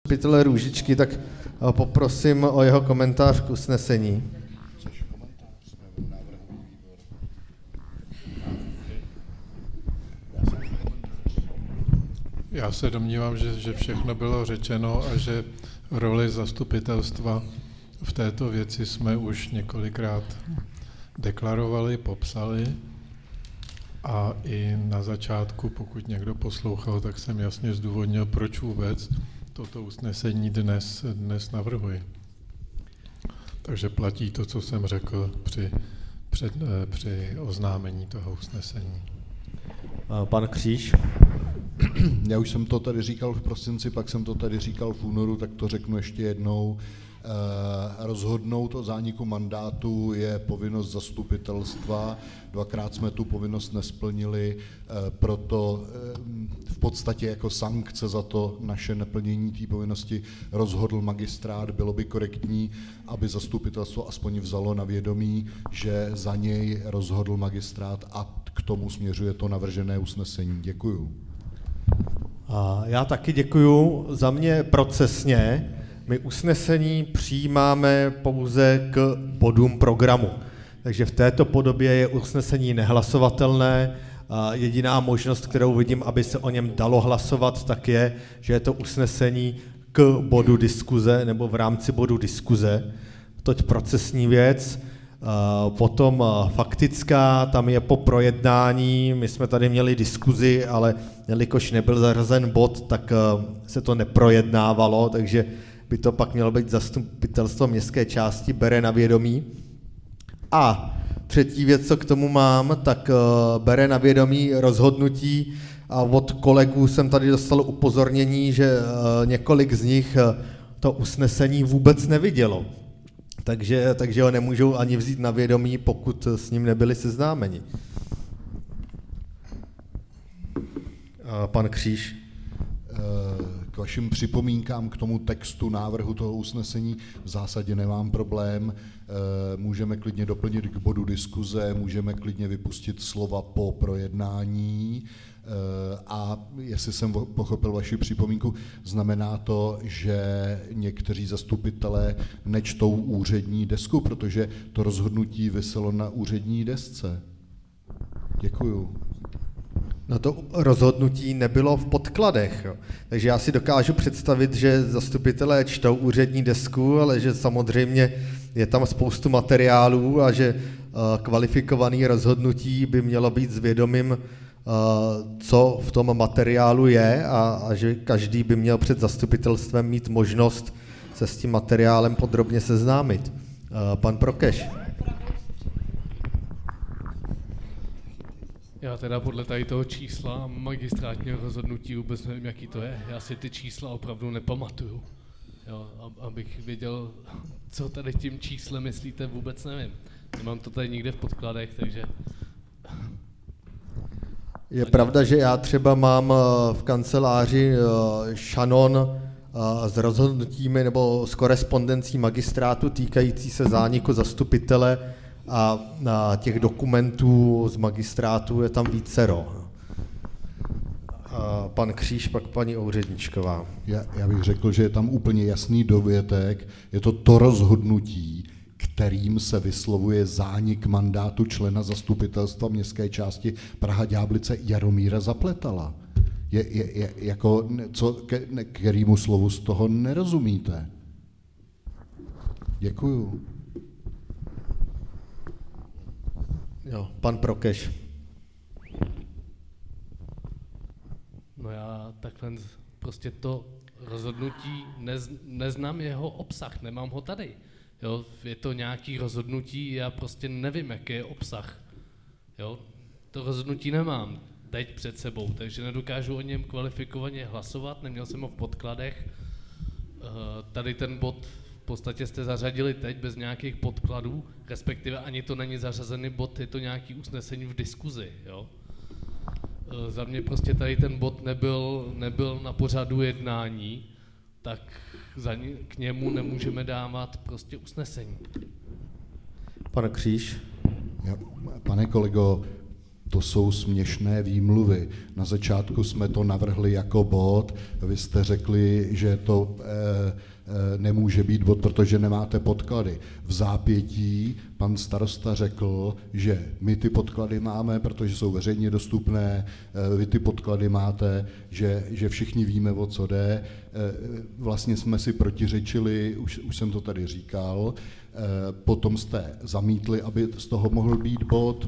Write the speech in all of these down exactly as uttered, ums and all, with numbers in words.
zastupitele Růžičky, tak poprosím o jeho komentář k usnesení. Já se domnívám, že, že všechno bylo řečeno a že roli zastupitelstva v této věci jsme už několikrát deklarovali, popsali a i na začátku, pokud někdo poslouchal, tak jsem jasně zdůvodnil, proč vůbec toto usnesení dnes, dnes navrhuji. Takže platí to, co jsem řekl při, před, při oznámení toho usnesení. Pan Kříž. Já už jsem to tady říkal v prosinci, pak jsem to tady říkal v únoru, tak to řeknu ještě jednou. Rozhodnout o zániku mandátu je povinnost zastupitelstva. Dvakrát jsme tu povinnost nesplnili, proto v podstatě jako sankce za to naše neplnění té povinnosti rozhodl magistrát. Bylo by korektní, aby zastupitelstvo aspoň vzalo na vědomí, že za něj rozhodl magistrát a k tomu směřuje to navržené usnesení. Děkuju. Já taky děkuju. Za mě procesně. My usnesení přijímáme pouze k bodům programu. Takže v této podobě je usnesení nehlasovatelné. Jediná možnost, kterou vidím, aby se o něm dalo hlasovat, tak je, že je to usnesení k bodu diskuze nebo v rámci bodu diskuze. Toť procesní věc. Potom faktická, tam je po projednání, my jsme tady měli diskuzi, ale jelikož nebyl zařazen bod, tak se to neprojednávalo, takže by to pak mělo být zastupitelstvo městské části, bere na vědomí. A třetí věc, co k tomu mám, tak bere na vědomí rozhodnutí a od kolegů jsem tady dostal upozornění, že několik z nich to usnesení vůbec nevidělo. Takže, takže ho nemůžou ani vzít na vědomí, pokud s ním nebyli seznámeni. Pan Kříž. K vašim připomínkám k tomu textu návrhu toho usnesení v zásadě nemám problém. Můžeme klidně doplnit k bodu diskuze, můžeme klidně vypustit slova po projednání. A jestli jsem pochopil vaši připomínku, znamená to, že někteří zastupitelé nečtou úřední desku, protože to rozhodnutí viselo na úřední desce. Děkuju. No to rozhodnutí nebylo v podkladech, jo. Takže já si dokážu představit, že zastupitelé čtou úřední desku, ale že samozřejmě je tam spoustu materiálů a že kvalifikované rozhodnutí by mělo být s vědomím, co v tom materiálu je a, a že každý by měl před zastupitelstvem mít možnost se s tím materiálem podrobně seznámit. Pan Prokeš. Já teda podle tady toho čísla magistrátního rozhodnutí vůbec nevím, jaký to je. Já si ty čísla opravdu nepamatuju. Jo, abych věděl, co tady tím číslem myslíte, vůbec nevím. Nemám to tady nikde v podkladech, takže... Je pravda, že já třeba mám v kanceláři šanon s rozhodnutími nebo s korespondencí magistrátu týkající se zániku zastupitele a těch dokumentů z magistrátu je tam vícero. Pan Kříž, pak paní úředničková. Já, já bych řekl, že je tam úplně jasný dovětek. Je to to rozhodnutí, kterým se vyslovuje zánik mandátu člena zastupitelstva městské části Praha-Ďáblice Jaromíra Zapletala. Je, je, je jako, co, ke, kterýmu slovu z toho nerozumíte? Děkuju. Jo, pan Prokeš. No já takhle prostě to rozhodnutí nez, neznám jeho obsah, nemám ho tady. Jo, je to nějaký rozhodnutí, já prostě nevím, jaký je obsah. Jo, to rozhodnutí nemám teď před sebou, takže nedokážu o něm kvalifikovaně hlasovat, neměl jsem ho v podkladech. Tady ten bod v podstatě jste zařadili teď bez nějakých podkladů, respektive ani to není zařazený bod, je to nějaký usnesení v diskuzi. Jo. Za mě prostě tady ten bod nebyl, nebyl na pořadu jednání, tak za ně, k němu nemůžeme dávat prostě usnesení. Pan Kříž. Ja, pane kolego, to jsou směšné výmluvy. Na začátku jsme to navrhli jako bod, vy jste řekli, že to eh, nemůže být bod, protože nemáte podklady. V zápětí pan starosta řekl, že my ty podklady máme, protože jsou veřejně dostupné, vy ty podklady máte, že, že všichni víme, o co jde. Vlastně jsme si protiřečili, už, už jsem to tady říkal, potom jste zamítli, aby z toho mohl být bod.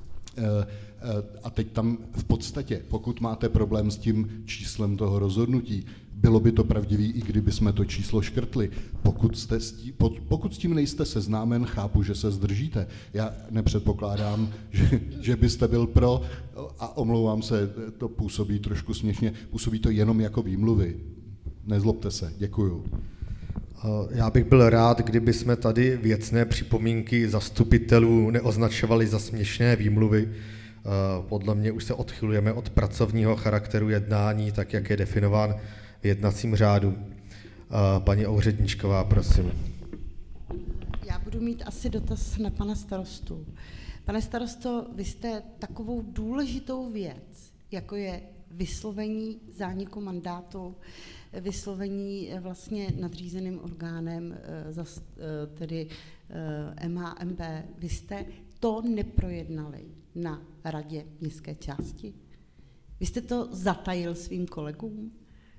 A teď tam v podstatě, pokud máte problém s tím číslem toho rozhodnutí, bylo by to pravdivý, i kdyby jsme to číslo škrtli. Pokud, jste s tím, pokud s tím nejste seznámen, chápu, že se zdržíte. Já nepředpokládám, že, že byste byl pro, a omlouvám se, to působí trošku směšně, působí to jenom jako výmluvy. Nezlobte se, děkuju. Já bych byl rád, kdyby jsme tady věcné připomínky zastupitelů neoznačovali za směšné výmluvy. Podle mě už se odchylujeme od pracovního charakteru jednání, tak jak je definován v jednacím řádu. Paní úředníčková, prosím. Já budu mít asi dotaz na pana starostu. Pane starosto, vy jste takovou důležitou věc, jako je vyslovení zániku mandátu, vyslovení vlastně nadřízeným orgánem, tedy M H M P, vy jste to neprojednali na radě městské části? Vy jste to zatajil svým kolegům?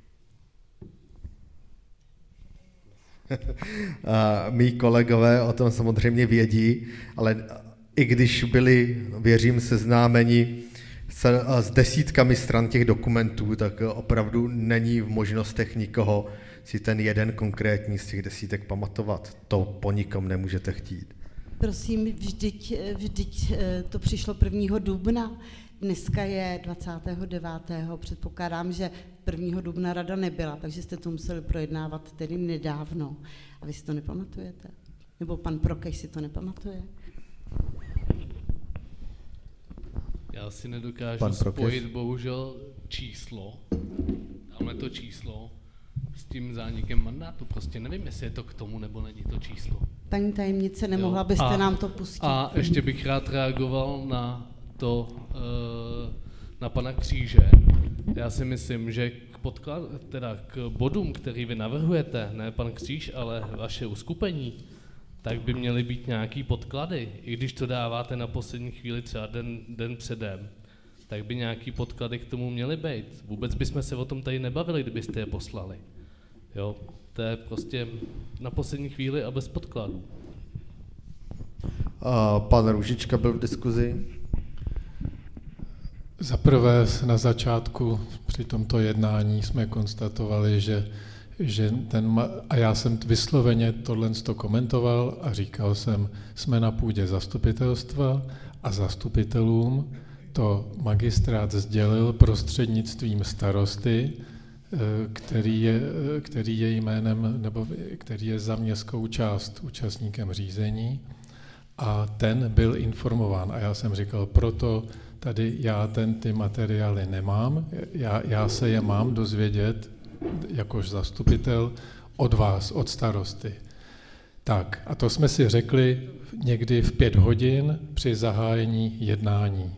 Mí kolegové o tom samozřejmě vědí, ale i když byli, věřím, seznámeni s desítkami stran těch dokumentů, tak opravdu není v možnostech nikoho si ten jeden konkrétní z těch desítek pamatovat. To po nikom nemůžete chtít. Prosím, vždyť, vždyť to přišlo prvního dubna, dneska je dvacátého devátého Předpokládám, že prvního dubna rada nebyla, takže jste to museli projednávat tedy nedávno. A vy si to nepamatujete? Nebo pan Prokeš si to nepamatuje? Já si nedokážu spojit bohužel číslo, ale to číslo s tím zánikem mandátu. Prostě nevím, jestli je to k tomu, nebo není to číslo. Paní tajemnice, nemohla byste a, nám to pustit? A ještě bych rád reagoval na to, na pana Kříže. Já si myslím, že k, podklad, teda k bodům, který vy navrhujete, ne pan Kříž, ale vaše uskupení, tak by měly být nějaký podklady. I když to dáváte na poslední chvíli, třeba den, den předem, tak by nějaký podklady k tomu měly být. Vůbec bychom se o tom tady nebavili, kdybyste je poslali. Jo, to je prostě na poslední chvíli a bez podkladů. A pan Růžička byl v diskuzi. Za prvé na začátku při tomto jednání jsme konstatovali, že, že ten, a já jsem vysloveně tohle komentoval a říkal jsem, jsme na půdě zastupitelstva a zastupitelům to magistrát sdělil prostřednictvím starosty, který je, který je jménem, nebo který je za městskou část účastníkem řízení, a ten byl informován. A já jsem říkal, proto tady já ten ty materiály nemám, já, já se je mám dozvědět, jakož zastupitel, od vás, od starosty. Tak, a to jsme si řekli někdy v pět hodin při zahájení jednání.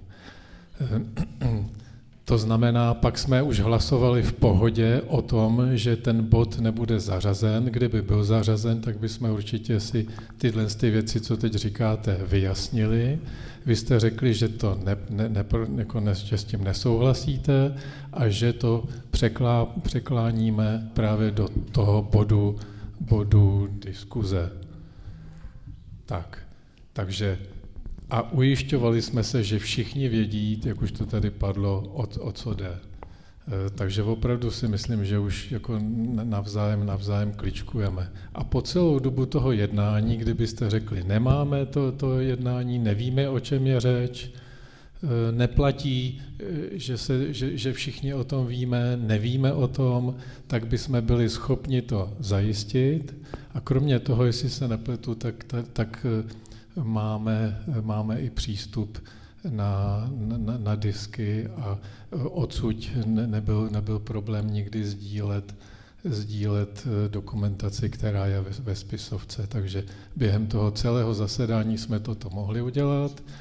To znamená, pak jsme už hlasovali v pohodě o tom, že ten bod nebude zařazen. Kdyby byl zařazen, tak bychom určitě si tyhle ty věci, co teď říkáte, vyjasnili. Vy jste řekli, že to ne, ne, ne, jako ne, že s tím nesouhlasíte a že to překlá, překláníme právě do toho bodu, bodu diskuze. Tak, takže a ujišťovali jsme se, že všichni vědí, jak už to tady padlo, o, o co jde. E, takže opravdu si myslím, že už jako navzájem, navzájem kličkujeme. A po celou dobu toho jednání, kdybyste řekli, nemáme to, to jednání, nevíme, o čem je řeč, e, neplatí, že, se, že, že všichni o tom víme, nevíme o tom, tak bychom byli schopni to zajistit. A kromě toho, jestli se nepletu, tak, tak, tak Máme, máme i přístup na, na, na disky a odsud ne, nebyl, nebyl problém nikdy sdílet, sdílet dokumentaci, která je ve, ve spisovce, takže během toho celého zasedání jsme toto mohli udělat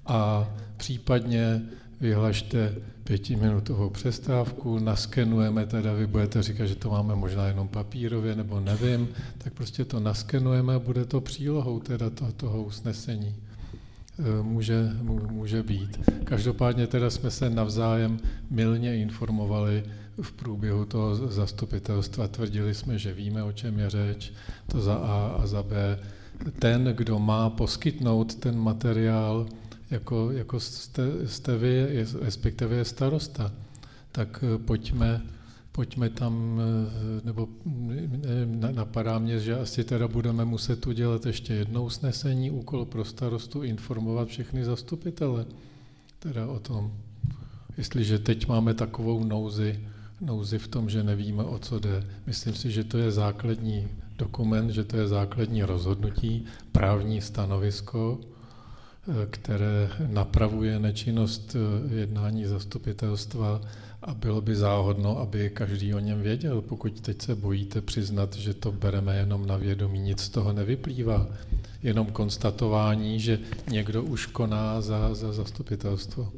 a případně vyhlašte pětiminutovou přestávku, naskenujeme, teda vy budete říkat, že to máme možná jenom papírově, nebo nevím, tak prostě to naskenujeme a bude to přílohou teda to, toho usnesení. Může, může být. Každopádně teda jsme se navzájem mylně informovali v průběhu toho zastupitelstva. Tvrdili jsme, že víme, o čem je řeč, to za A a za B. Ten, kdo má poskytnout ten materiál, jako, jako jste, jste vy, respektive je starosta, tak pojďme, pojďme tam, nebo napadá mě, že asi teda budeme muset udělat ještě jedno usnesení, úkol pro starostu, informovat všechny zastupitele teda o tom. Jestliže teď máme takovou nouzi, nouzi v tom, že nevíme, o co jde. Myslím si, že to je základní dokument, že to je základní rozhodnutí, právní stanovisko, které napravuje nečinnost jednání zastupitelstva a bylo by záhodno, aby každý o něm věděl. Pokud teď se bojíte přiznat, že to bereme jenom na vědomí, nic z toho nevyplývá. Jenom konstatování, že někdo už koná za, za zastupitelstvo.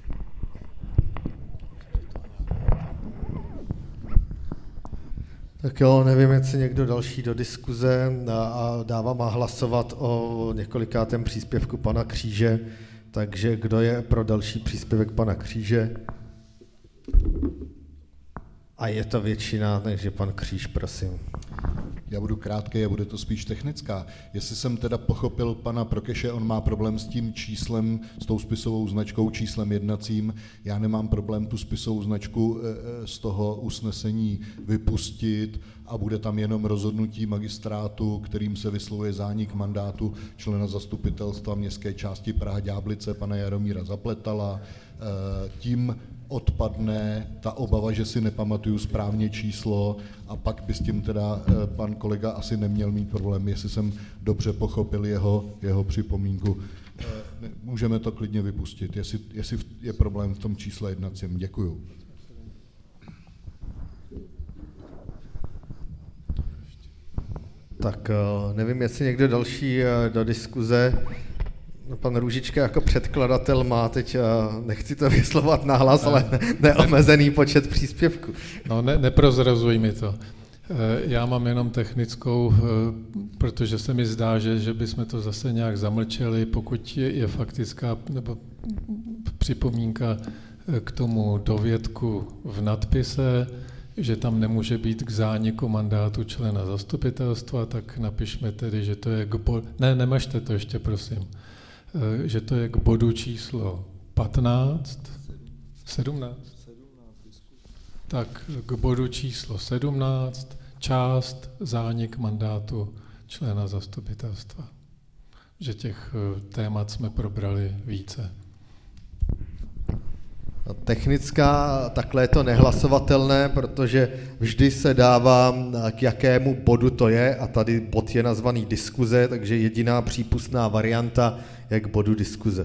Tak jo, nevím, jestli někdo další do diskuze a, a dávám má hlasovat o několikátém příspěvku pana Kříže, takže kdo je pro další příspěvek pana Kříže? A je to většina, takže pan Kříž, prosím. Já budu krátký a bude to spíš technická. Jestli jsem teda pochopil pana Prokeše, on má problém s tím číslem, s tou spisovou značkou, číslem jednacím. Já nemám problém tu spisovou značku z toho usnesení vypustit a bude tam jenom rozhodnutí magistrátu, kterým se vyslovuje zánik mandátu člena zastupitelstva městské části Praha-Ďáblice, pana Jaromíra Zapletala. Tím odpadne ta obava, že si nepamatuju správně číslo a pak by s tím teda pan kolega asi neměl mít problém, jestli jsem dobře pochopil jeho, jeho připomínku. Můžeme to klidně vypustit, jestli, jestli je problém v tom čísle jednacím. Děkuju. Tak nevím, jestli někdo další do diskuze. Pan Růžička jako předkladatel má teď, nechci to vyslovat nahlas, ale neomezený počet příspěvků. No, ne, neprozrazuj mi to. Já mám jenom technickou, protože se mi zdá, že, že bychom to zase nějak zamlčeli, pokud je, je faktická nebo připomínka k tomu dovědku v nadpise, že tam nemůže být k zániku mandátu člena zastupitelstva, tak napišme tedy, že to je k bodu... Ne, nemažte to ještě, prosím. Že to je k bodu číslo patnáct, sedmnáct, tak k bodu číslo sedmnáct, část zánik mandátu člena zastupitelstva. Že těch témat jsme probrali více. Technická, takhle je to nehlasovatelné, protože vždy se dává, k jakému bodu to je, a tady bod je nazvaný diskuze, takže jediná přípustná varianta je k bodu diskuze.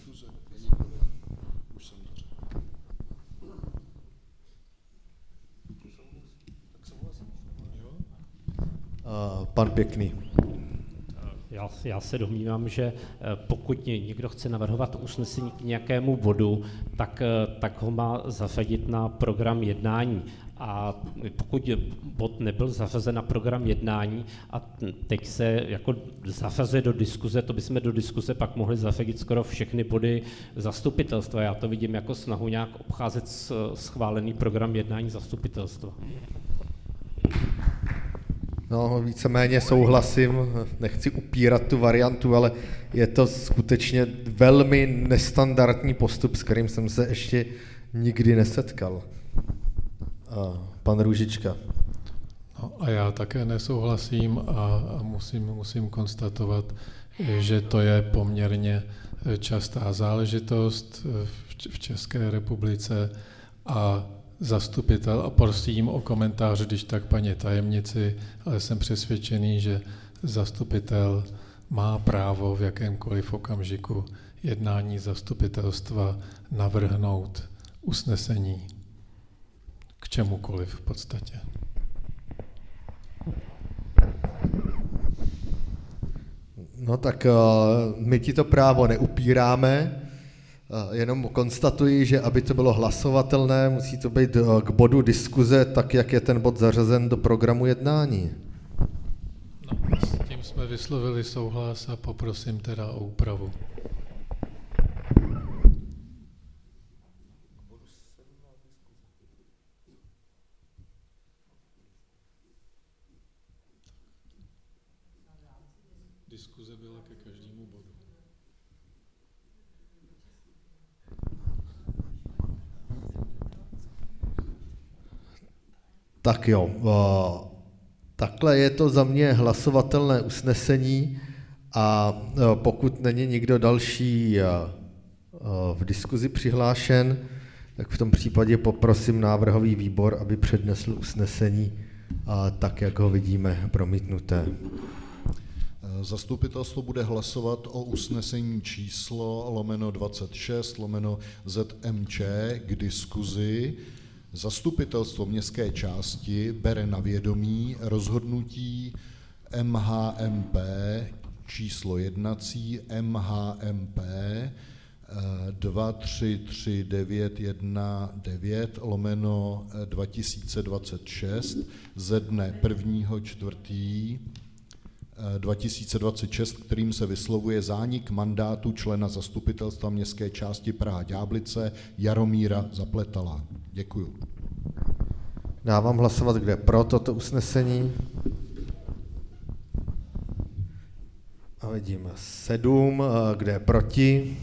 Pan Pěkný. Já, já se domnívám, že pokud někdo chce navrhovat usnesení k nějakému bodu, tak, tak ho má zařadit na program jednání. A pokud bod nebyl zařazen na program jednání a teď se jako zařazuje do diskuze, to bychom do diskuze pak mohli zařadit skoro všechny body zastupitelstva. Já to vidím jako snahu nějak obcházet schválený program jednání zastupitelstva. No, víceméně souhlasím, nechci upírat tu variantu, ale je to skutečně velmi nestandardní postup, s kterým jsem se ještě nikdy nesetkal. A pan Růžička. No, a já také nesouhlasím a, a musím, musím konstatovat, že to je poměrně častá záležitost v, v České republice a zastupitel, a prosím o komentář, když tak paní tajemnici, ale jsem přesvědčený, že zastupitel má právo v jakémkoliv okamžiku jednání zastupitelstva navrhnout usnesení k čemukoliv v podstatě. No tak my ti to právo neupíráme, Jenom konstatuji, že aby to bylo hlasovatelné, musí to být k bodu diskuze, tak jak je ten bod zařazen do programu jednání. No, s tím jsme vyslovili souhlas a poprosím teda o úpravu. Diskuze byla ke každému bodu. Tak jo, takhle je to za mě hlasovatelné usnesení a pokud není nikdo další v diskuzi přihlášen, tak v tom případě poprosím návrhový výbor, aby přednesl usnesení tak, jak ho vidíme promítnuté. Zastupitelstvo bude hlasovat o usnesení číslo lomeno dvacet šest lomeno Z M Č k diskuzi. Zastupitelstvo městské části bere na vědomí rozhodnutí M H M P číslo jednací M H M P dva tři tři devět jedna devět lomeno dva tisíce dvacet šest ze dne prvního čtvrtého dva tisíce dvacet šest, kterým se vyslovuje zánik mandátu člena zastupitelstva městské části Praha-Ďáblice Jaromíra Zapletala. Děkuju. Dávám hlasovat, kde je pro toto usnesení. A vidíme sedm, kde je proti.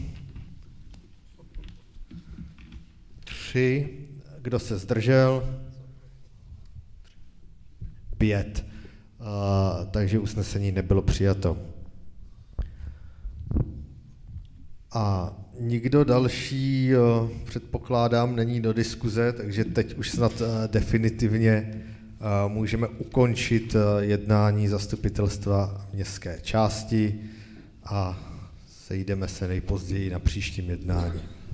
Tři, kdo se zdržel? Pět. Uh, takže usnesení nebylo přijato. A nikdo další, uh, předpokládám, není do diskuze, takže teď už snad uh, definitivně uh, můžeme ukončit uh, jednání zastupitelstva městské části a sejdeme se nejpozději na příštím jednání.